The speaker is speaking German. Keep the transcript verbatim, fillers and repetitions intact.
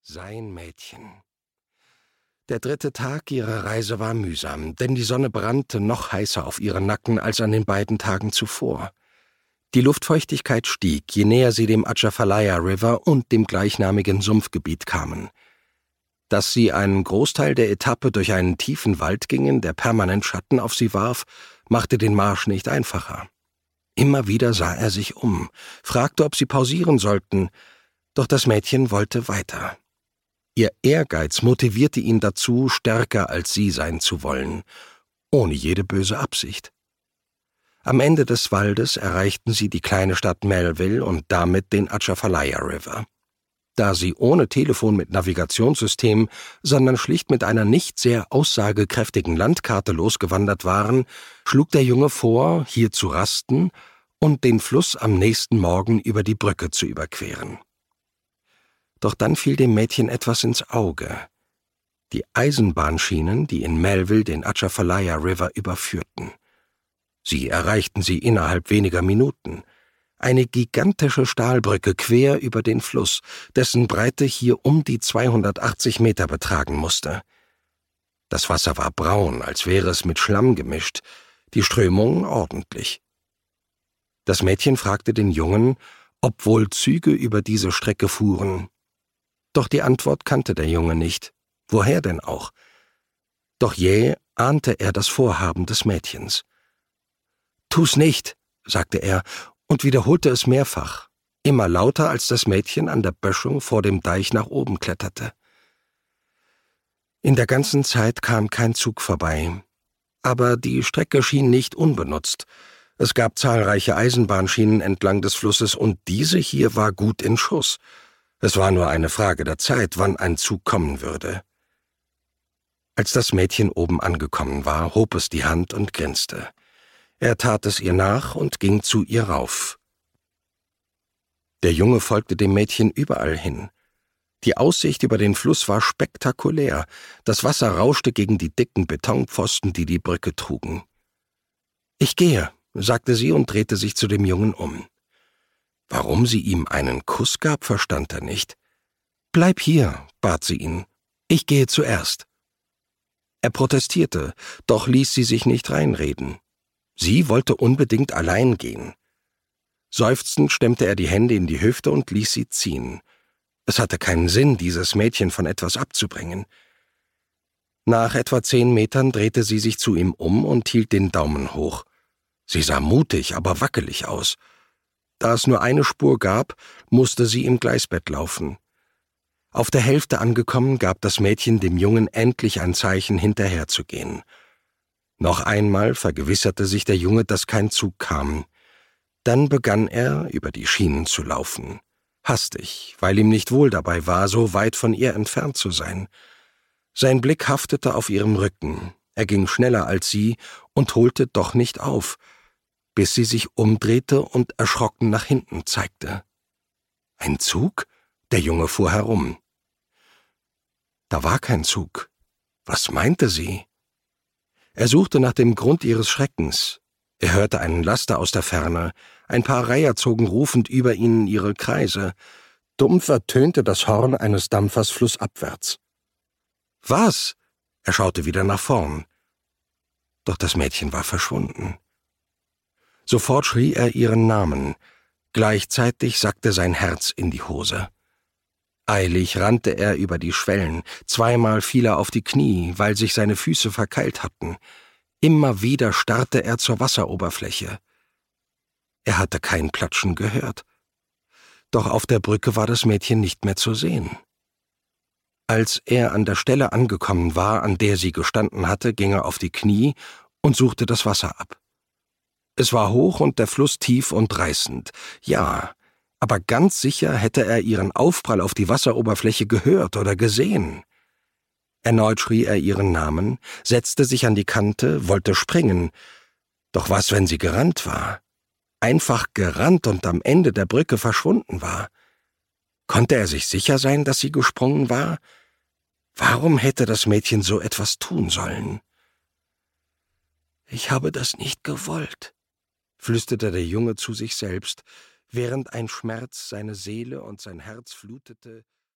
Sein Mädchen. Der dritte Tag ihrer Reise war mühsam, denn die Sonne brannte noch heißer auf ihren Nacken als an den beiden Tagen zuvor. Die Luftfeuchtigkeit stieg, je näher sie dem Atchafalaya River und dem gleichnamigen Sumpfgebiet kamen. Dass sie einen Großteil der Etappe durch einen tiefen Wald gingen, der permanent Schatten auf sie warf, machte den Marsch nicht einfacher. Immer wieder sah er sich um, fragte, ob sie pausieren sollten, doch das Mädchen wollte weiter. Ihr Ehrgeiz motivierte ihn dazu, stärker als sie sein zu wollen, ohne jede böse Absicht. Am Ende des Waldes erreichten sie die kleine Stadt Melville und damit den Atchafalaya River. Da sie ohne Telefon mit Navigationssystem, sondern schlicht mit einer nicht sehr aussagekräftigen Landkarte losgewandert waren, schlug der Junge vor, hier zu rasten und den Fluss am nächsten Morgen über die Brücke zu überqueren. Doch dann fiel dem Mädchen etwas ins Auge. Die Eisenbahnschienen, die in Melville den Atchafalaya River überführten. Sie erreichten sie innerhalb weniger Minuten. Eine gigantische Stahlbrücke quer über den Fluss, dessen Breite hier um die zweihundertachtzig Meter betragen musste. Das Wasser war braun, als wäre es mit Schlamm gemischt, die Strömung ordentlich. Das Mädchen fragte den Jungen, ob wohl Züge über diese Strecke fuhren. Doch die Antwort kannte der Junge nicht. Woher denn auch? Doch jäh ahnte er das Vorhaben des Mädchens. »Tu's nicht«, sagte er und wiederholte es mehrfach, immer lauter, als das Mädchen an der Böschung vor dem Deich nach oben kletterte. In der ganzen Zeit kam kein Zug vorbei, aber die Strecke schien nicht unbenutzt. Es gab zahlreiche Eisenbahnschienen entlang des Flusses und diese hier war gut in Schuss. Es war nur eine Frage der Zeit, wann ein Zug kommen würde. Als das Mädchen oben angekommen war, hob es die Hand und grinste. Er tat es ihr nach und ging zu ihr rauf. Der Junge folgte dem Mädchen überall hin. Die Aussicht über den Fluss war spektakulär. Das Wasser rauschte gegen die dicken Betonpfosten, die die Brücke trugen. »Ich gehe«, sagte sie und drehte sich zu dem Jungen um. Warum sie ihm einen Kuss gab, verstand er nicht. »Bleib hier«, bat sie ihn. »Ich gehe zuerst.« Er protestierte, doch ließ sie sich nicht reinreden. Sie wollte unbedingt allein gehen. Seufzend stemmte er die Hände in die Hüfte und ließ sie ziehen. Es hatte keinen Sinn, dieses Mädchen von etwas abzubringen. Nach etwa zehn Metern drehte sie sich zu ihm um und hielt den Daumen hoch. Sie sah mutig, aber wackelig aus. Da es nur eine Spur gab, musste sie im Gleisbett laufen. Auf der Hälfte angekommen, gab das Mädchen dem Jungen endlich ein Zeichen, hinterherzugehen. Noch einmal vergewisserte sich der Junge, dass kein Zug kam. Dann begann er, über die Schienen zu laufen. Hastig, weil ihm nicht wohl dabei war, so weit von ihr entfernt zu sein. Sein Blick haftete auf ihrem Rücken. Er ging schneller als sie und holte doch nicht auf, bis sie sich umdrehte und erschrocken nach hinten zeigte. »Ein Zug?« Der Junge fuhr herum. Da war kein Zug. Was meinte sie? Er suchte nach dem Grund ihres Schreckens. Er hörte einen Laster aus der Ferne. Ein paar Reiher zogen rufend über ihnen ihre Kreise. Dumpf ertönte das Horn eines Dampfers flussabwärts. »Was?« Er schaute wieder nach vorn. Doch das Mädchen war verschwunden. Sofort schrie er ihren Namen. Gleichzeitig sackte sein Herz in die Hose. Eilig rannte er über die Schwellen, zweimal fiel er auf die Knie, weil sich seine Füße verkeilt hatten. Immer wieder starrte er zur Wasseroberfläche. Er hatte kein Platschen gehört. Doch auf der Brücke war das Mädchen nicht mehr zu sehen. Als er an der Stelle angekommen war, an der sie gestanden hatte, ging er auf die Knie und suchte das Wasser ab. Es war hoch und der Fluss tief und reißend. Ja, aber ganz sicher hätte er ihren Aufprall auf die Wasseroberfläche gehört oder gesehen. Erneut schrie er ihren Namen, setzte sich an die Kante, wollte springen. Doch was, wenn sie gerannt war? Einfach gerannt und am Ende der Brücke verschwunden war. Konnte er sich sicher sein, dass sie gesprungen war? Warum hätte das Mädchen so etwas tun sollen? »Ich habe das nicht gewollt«, flüsterte der Junge zu sich selbst, während ein Schmerz seine Seele und sein Herz flutete.